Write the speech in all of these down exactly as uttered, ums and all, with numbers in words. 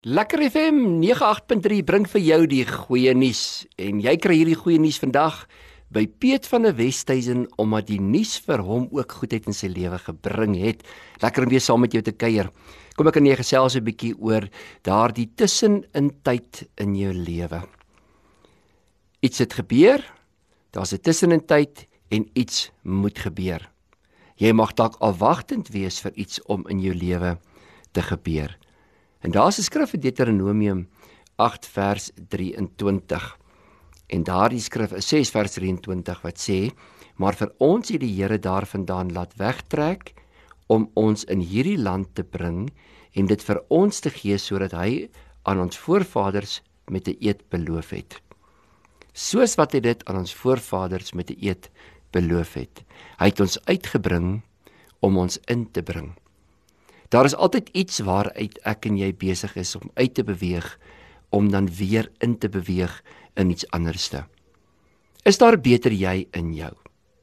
Lekker F M nege agt punt drie bring vir jou die goeie nuus en jy kry hierdie goeie nuus vandag by Piet van der Westhuizen omdat die nuus vir hom ook goedheid in sy lewe gebring het. Lekker om weer saam met jou te kuier. Kom ek aan jy gesels 'n bietjie oor daardie tussenin tyd in jou lewe. Iets het gebeur, daar's 'n tussenin tyd en iets moet gebeur. Jy mag dalk afwagtend wees vir iets om in jou lewe te gebeur. En daar is 'n skrif in Deuteronomium agt vers drieëntwintig. En daardie skrif is ses vers drieëntwintig wat sê: "Maar vir ons het die Here daarvandaan laat wegtrek om ons in hierdie land te bring en dit vir ons te gee sodat hy aan ons voorvaders met 'n eed beloof het." Soos wat hy dit aan ons voorvaders met 'n eed beloof het. Hy het ons uitgebring om ons in te bring. Daar is altyd iets waaruit ek en jy besig is om uit te beweeg, om dan weer in te beweeg in iets anderste. Is daar beter jy in jou?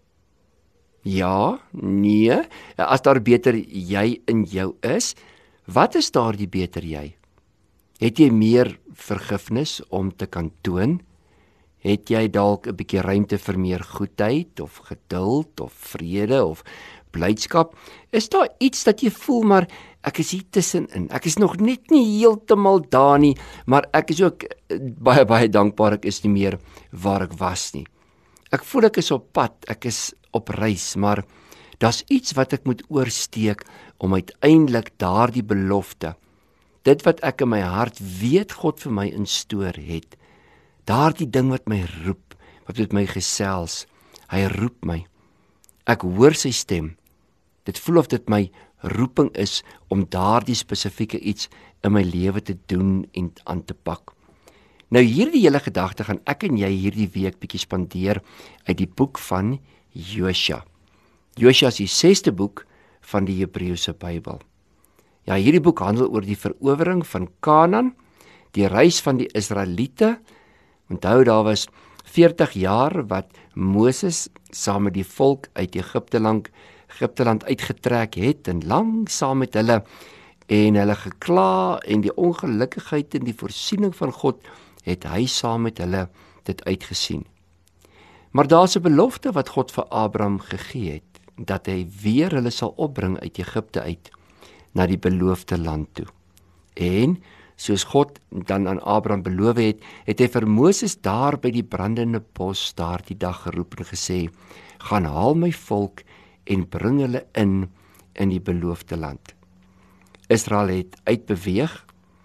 Ja, nee, as daar beter jy in jou is, wat is daar die beter jy? Het jy meer vergifnis om te kan toon? Het jy dalk 'n bietjie ruimte vir meer goedheid of geduld of vrede of blydskap? Is daar iets dat jy voel, maar ek is hier tussenin. Ek is nog net nie heeltemal daar nie, maar ek is ook baie baie dankbaar ek is nie meer waar ek was nie. Ek voel ek is op pad, ek is op reis, maar daar's iets wat ek moet oorsteek om uiteindelik daardie belofte, dit wat ek in my hart weet God vir my instoor het, daardie ding wat my roep, wat met my gesels, hy roep my. Ek hoor sy stem. Dit voel of dit my roeping is om daardie spesifieke iets in my lewe te doen en aan te pak. Nou hierdie hele gedagte gaan ek en jy hierdie week bietjie spandeer uit die boek van Josua. Josua is die sesde boek van die Hebreëse Bybel. Ja, hierdie boek handel oor die verowering van Kanaan, die reis van die Israeliete. Onthou, daar was veertig jaar wat Moses saam met die volk uit Egipte land, Egipte land uitgetrek het en lang saam met hulle en hulle gekla en die ongelukkigheid en die voorsiening van God het hy saam met hulle dit uitgesien. Maar daar's 'n belofte wat God vir Abraham gegee het, dat hy weer hulle sal opbring uit Egipte uit na die beloofde land toe. En soos God dan aan Abraham beloof het, het hy vir Moses daar by die brandende bos daar die dag geroep en gesê: "Gaan haal my volk en bring hulle in in die beloofde land." Israel het uitbeweeg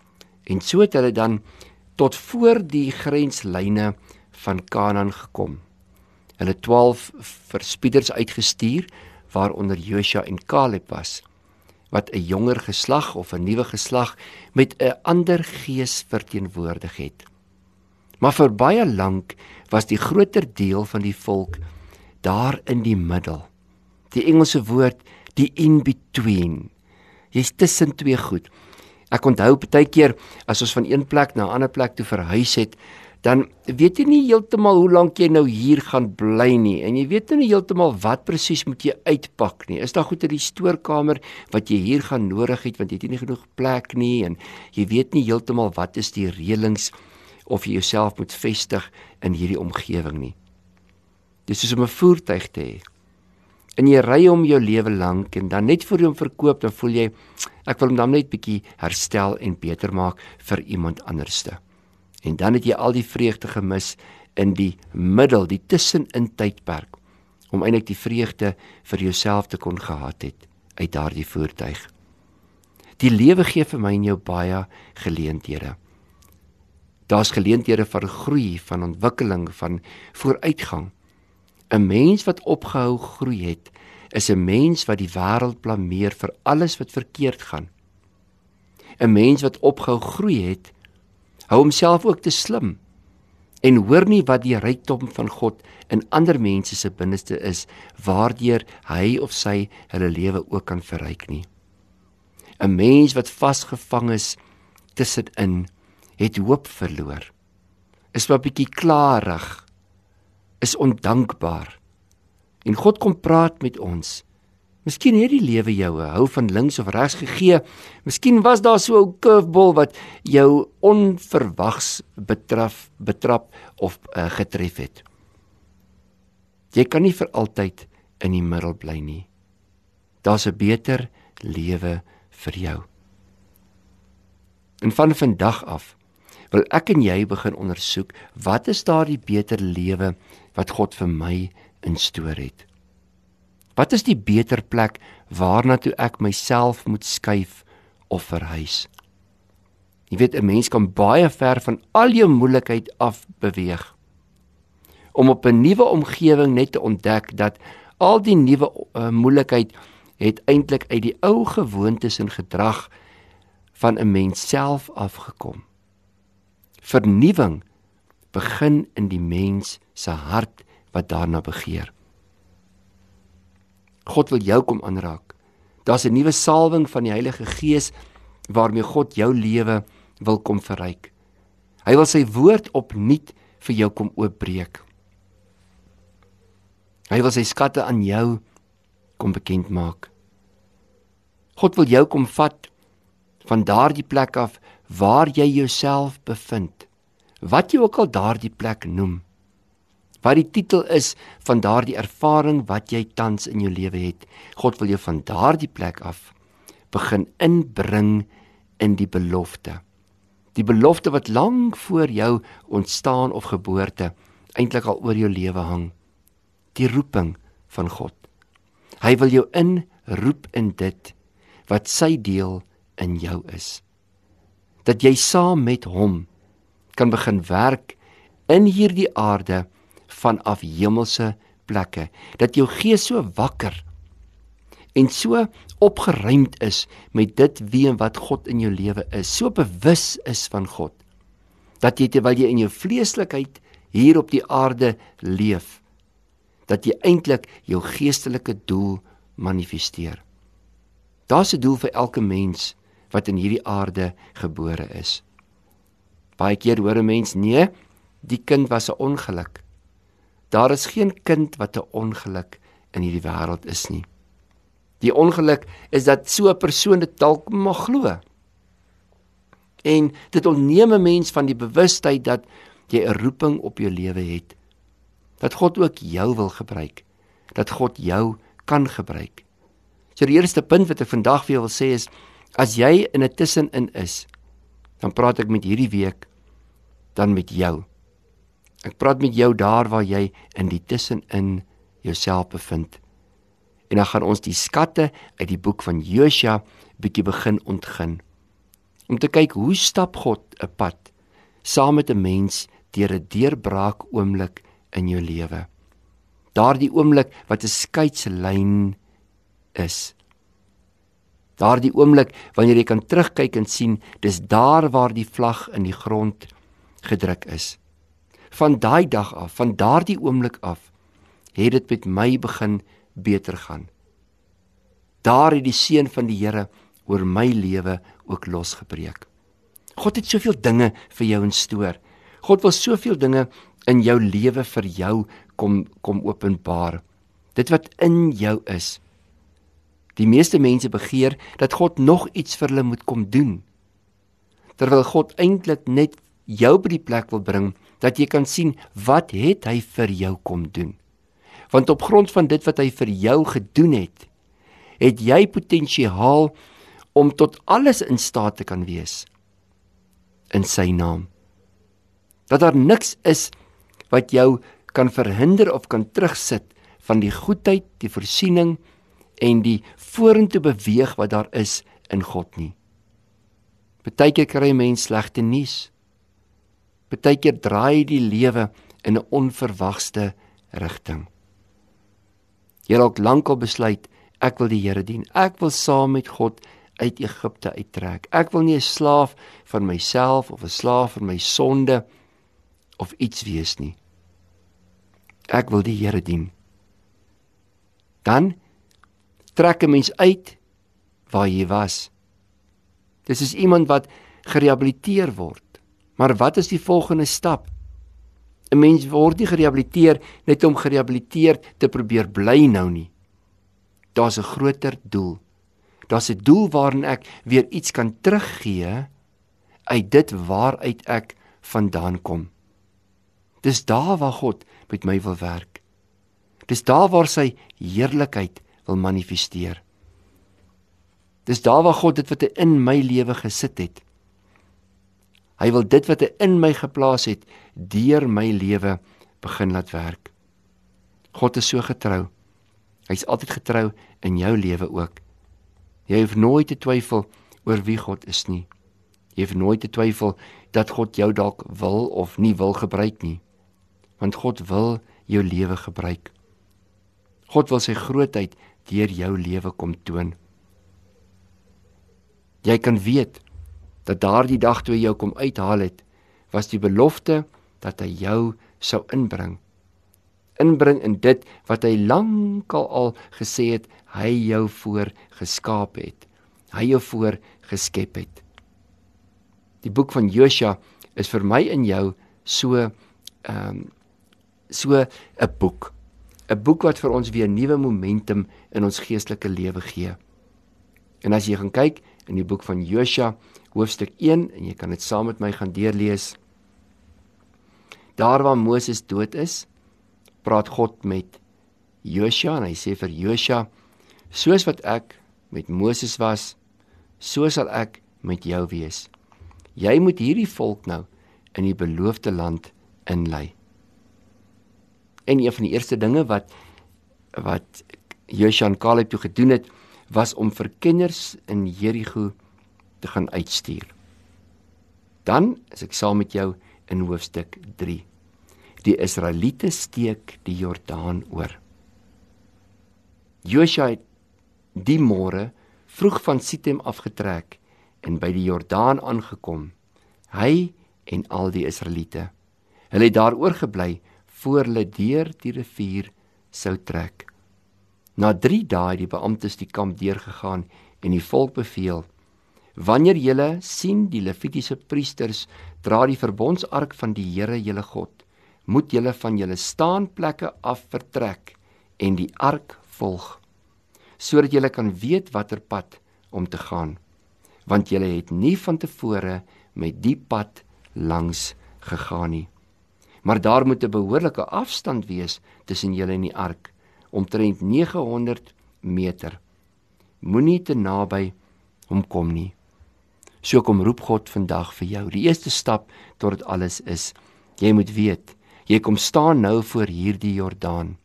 en so het hulle dan tot voor die grenslyne van Kanaan gekom. Hulle twaalf verspieders uitgestuur, waaronder Josua en Caleb was, wat 'n jonger geslag of 'n nuwe geslag met 'n ander gees verteenwoordig het. Maar vir baie lank was die groter deel van die volk daar in die middel. Die Engelse woord, die in-between. Jy's tussen twee goed. Ek onthou baie keer as ons van een plek na 'n ander plek toe verhuis het, dan weet jy nie heeltemal hoe lank jy nou hier gaan bly nie, en jy weet nie heeltemal wat presies moet jy uitpak nie. Is daar goed in die stoorkamer wat jy hier gaan nodig het, want jy het nie genoeg plek nie, en jy weet nie heeltemal wat is die reëlings of jy jouself moet vestig in hierdie omgewing nie. Dis soos om 'n voertuig te hê. En jy ry om jou lewe lank en dan net voor jy hom verkoop, dan voel jy, ek wil hom dan net bietjie herstel en beter maak vir iemand anderste. En dan het jy al die vreugde gemis in die middel, die tussenin tydperk, om eintlik die vreugde vir jouself te kon gehad het uit daardie voertuig. Die lewe gee vir my en jou baie geleenthede. Daar's geleenthede van groei, van ontwikkeling, van vooruitgang. 'n Mens wat opgehou groei het, is 'n mens wat die wêreld blameer vir alles wat verkeerd gaan. 'n Mens wat opgehou groei het, hou homself ook te slim en hoor nie wat die rykdom van God in ander mense se binneste is, waardeur hy of sy hulle lewe ook kan verryk nie. 'n Mens wat vasgevang is tussenin, het hoop verloor, is maar bietjie klarig, is ondankbaar. En God kom praat met ons Miskien het die lewe jou 'n hou van links of regs gegee. Miskien was daar so 'n curveball wat jou onverwags betraf, betrap of uh, getref het. Jy kan nie vir altyd in die middel bly nie. Daar's 'n beter lewe vir jou. En van vandag af wil ek en jy begin ondersoek, wat is daardie beter lewe wat God vir my instoor het? Wat is die beter plek waarna toe ek myself moet skuif of verhuis? Jy weet, 'n mens kan baie ver van al jou moeilikheid af beweeg, om op 'n nuwe omgewing net te ontdek dat al die nuwe uh, moeilikheid het eintlik uit die ou gewoontes en gedrag van 'n mens self afgekom. Vernuwing begin in die mens se hart wat daarna begeer. God wil jou kom aanraak. Daar's 'n nuwe salwing van die Heilige Gees waarmee God jou lewe wil kom verryk. Hy wil sy woord opnuut vir jou kom oopbreek. Hy wil sy skatte aan jou kom bekend maak. God wil jou kom vat van daardie plek af waar jy jouself bevind. Wat jy ook al daardie plek noem. Wat die titel is van daardie ervaring wat jy tans in jou lewe het. God wil jou van daardie plek af begin inbring in die belofte. Die belofte wat lank voor jou ontstaan of geboorte eintlik al oor jou lewe hang. Die roeping van God. Hy wil jou inroep in dit wat sy deel in jou is. Dat jy saam met hom kan begin werk in hierdie aarde vanaf hemelse plekke. Dat jou gees so wakker en so opgeruimd is met dit wie en wat God in jou lewe is, so bewus is van God, dat jy terwyl jy in jou vleeslikheid hier op die aarde leef, dat jy eintlik jou geestelike doel manifesteer. Daar's 'n doel vir elke mens wat in hierdie aarde gebore is. Baie keer hoor 'n mens, nee, die kind was 'n ongeluk. Daar is geen kind wat 'n ongeluk in hierdie wêreld is nie. Die ongeluk is dat so 'n persoon dit dalk mag glo. En dit ontneem 'n mens van die bewustheid dat jy 'n roeping op jou lewe het. Dat God ook jou wil gebruik. Dat God jou kan gebruik. So die eerste punt wat ek vandag vir jou wil sê is, as jy in 'n tussenin is, dan praat ek met hierdie week, dan met jou. Ek praat met jou daar waar jy in die tussenin jouself bevind. En dan gaan ons die skatte uit die boek van Josua bietjie begin ontgin. Om te kyk, hoe stap God 'n pad saam met 'n mens deur 'n deurbraak oomblik in jou lewe. Daardie oomblik wat 'n skeidslyn is. Daardie oomblik wanneer jy kan terugkyk en sien, dis daar waar die vlag in die grond gedruk is. Van daai dag af, van daardie oomblik af, het dit met my begin beter gaan. Daar het die seën van die Here oor my lewe ook losgebreek. God het soveel dinge vir jou instoor. God wil soveel dinge in jou lewe vir jou kom kom openbaar. Dit wat in jou is. Die meeste mense begeer dat God nog iets vir hulle moet kom doen, terwyl God eintlik net jou by die plek wil bring, dat jy kan sien, wat het hy vir jou kom doen? Want op grond van dit wat hy vir jou gedoen het, het jy potensiaal om tot alles in staat te kan wees, in sy naam. Dat daar niks is wat jou kan verhinder of kan terugsit van die goedheid, die voorsiening en die vorentoe beweeg wat daar is in God nie. Partykeer kry 'n mens slegte nuus. Partykeer draai die lewe in 'n onverwagte rigting. Jy het dalk lankal besluit, ek wil die Here dien. Ek wil saam met God uit Egipte uittrek. Ek wil nie 'n slaaf van myself of 'n slaaf van my sonde of iets wees nie. Ek wil die Here dien. Dan trek 'n mens uit waar jy was. Dis is iemand wat gerehabiliteer word. Maar wat is die volgende stap? 'n Mens word nie gerehabiliteer net om gerehabiliteer te probeer bly nou nie. Daar's 'n groter doel. Daar's 'n doel waarin ek weer iets kan teruggee uit dit waaruit ek vandaan kom. Dis daar waar God met my wil werk. Dis daar waar sy heerlikheid wil manifesteer. Dis daar waar God dit wat hy in my lewe gesit het. Hy wil dit wat hy in my geplaas het, deur my lewe begin laat werk. God is so getrou. Hy's altyd getrou in jou lewe ook. Jy hoef nooit te twyfel oor wie God is nie. Jy hoef nooit te twyfel dat God jou dalk wil of nie wil gebruik nie. Want God wil jou lewe gebruik. God wil sy grootheid deur jou lewe kom toon. Jy kan weet dat daardie dag toe hy jou kom uithaal het, was die belofte dat hy jou sou inbring. Inbring in dit wat hy lankal al gesê het, hy jou voor geskaap het. Hy jou voor geskep het. Die boek van Josua is vir my en jou so ehm um, so 'n boek. 'n Boek wat vir ons weer nuwe momentum in ons geestelike lewe gee. En as jy gaan kyk in die boek van Josua, hoofstuk een, en jy kan dit saam met my gaan deurlees. Daar waar Moses dood is, praat God met Josua en hy sê vir Josua, soos wat ek met Moses was, so sal ek met jou wees. Jy moet hierdie volk nou in die beloofde land inlei. En een van die eerste dinge wat wat Josua en Caleb toe gedoen het, was om vir kenners in Jerigo te gaan uitstuur. Dan is ek saam met jou in hoofstuk drie. Die Israeliete steek die Jordaan oor. Josua het die môre vroeg van Sitem afgetrek en by die Jordaan aangekom, hy en al die Israeliete. Hulle het daar oorgebly voor hulle deur die rivier sou trek. Na drie dae het die beamptes die kamp deurgegaan en die volk beveel, wanneer julle sien die Levitiese priesters dra die verbondsark van die Here julle God, moet julle van julle staanplekke af vertrek en die ark volg, sodat julle kan weet watter pad om te gaan, want julle het nie van tevore met die pad langs gegaan nie. Maar daar moet 'n behoorlike afstand wees tussen julle en die ark, omtrent nege honderd meter. Moenie te naby hom kom nie. So kom roep God vandag vir jou. Die eerste stap tot dit alles is, jy moet weet, jy kom staan nou voor hierdie Jordaan.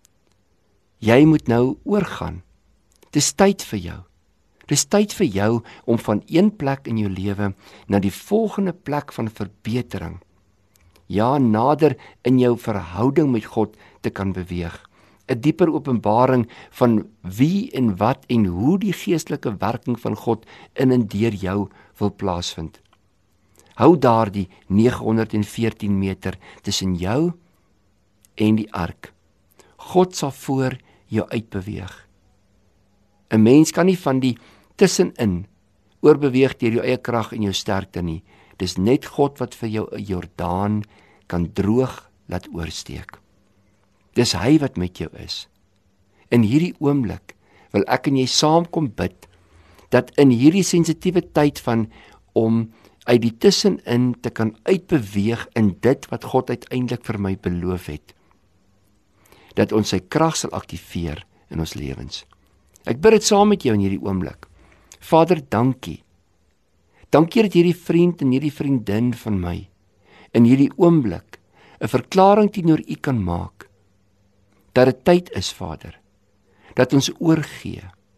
Jy moet nou oorgaan. Dis tyd vir jou. Dis tyd vir jou om van een plek in jou lewe na die volgende plek van verbetering, ja, nader in jou verhouding met God te kan beweeg. 'n Dieper openbaring van wie en wat en hoe die geestelike werking van God in en deur jou wil plaasvind. Hou daar die nege honderd veertien meter tussen jou en die ark. God sal voor jou uitbeweeg. 'n Mens kan nie van die tussenin oorbeweeg deur jou eie krag en jou sterkte nie. Dis net God wat vir jou 'n Jordaan kan droog laat oorsteek. Dis hy wat met jou is. In hierdie oomblik wil ek en jy saam kom bid, dat in hierdie sensitiewe tyd van om uit die tussenin te kan uitbeweeg in dit wat God uiteindelik vir my beloof het, dat ons sy krag sal aktiveer in ons lewens. Ek bid dit saam met jou in hierdie oomblik. Vader, dankie. Dankie dat hierdie vriend en hierdie vriendin van my in hierdie oomblik 'n verklaring teenoor U kan maak, dat dit tyd is, Vader, dat ons oorgee,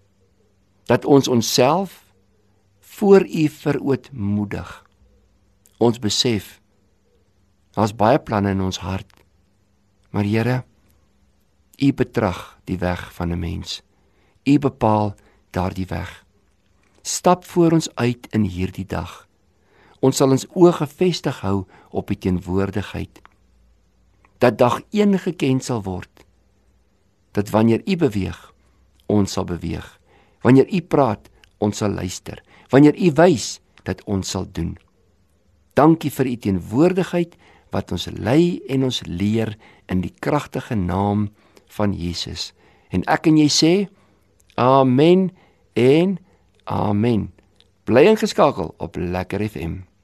dat ons onsself voor U verootmoedig. Ons besef, daar's baie planne in ons hart, maar Here, U betrag die weg van 'n mens. U bepaal daardie weg. Stap voor ons uit in hierdie dag. Ons sal ons oë gefestig hou op die teenwoordigheid. Dat dag een geken sal word. Dat wanneer U beweeg, ons sal beweeg. Wanneer U praat, ons sal luister. Wanneer U wys, dat ons sal doen. Dankie vir U teenwoordigheid wat ons lei en ons leer in die kragtige naam van Jesus. En ek en jy sê, Amen en amen. Bly ingeskakel op Lekker F M.